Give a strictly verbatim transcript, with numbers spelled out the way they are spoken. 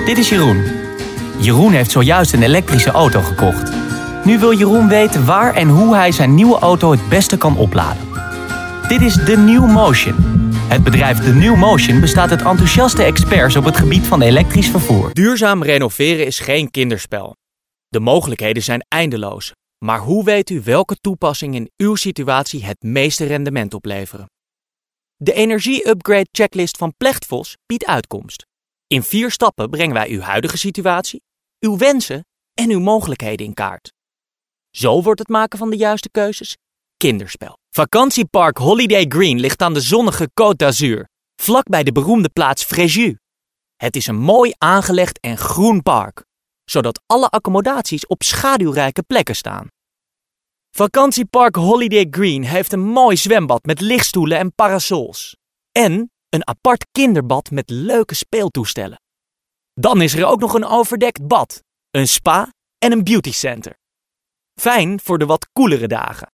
Dit is Jeroen. Jeroen heeft zojuist een elektrische auto gekocht. Nu wil Jeroen weten waar en hoe hij zijn nieuwe auto het beste kan opladen. Dit is The New Motion. Het bedrijf The New Motion bestaat uit enthousiaste experts op het gebied van elektrisch vervoer. Duurzaam renoveren is geen kinderspel. De mogelijkheden zijn eindeloos. Maar hoe weet u welke toepassingen in uw situatie het meeste rendement opleveren? De energie-upgrade checklist van Plechtvos biedt uitkomst. In vier stappen brengen wij uw huidige situatie, uw wensen en uw mogelijkheden in kaart. Zo wordt het maken van de juiste keuzes kinderspel. Vakantiepark Holiday Green ligt aan de zonnige Côte d'Azur, vlakbij de beroemde plaats Fréjus. Het is een mooi aangelegd en groen park, zodat alle accommodaties op schaduwrijke plekken staan. Vakantiepark Holiday Green heeft een mooi zwembad met lichtstoelen en parasols. En een apart kinderbad met leuke speeltoestellen. Dan is er ook nog een overdekt bad, een spa en een beautycenter. Fijn voor de wat koelere dagen.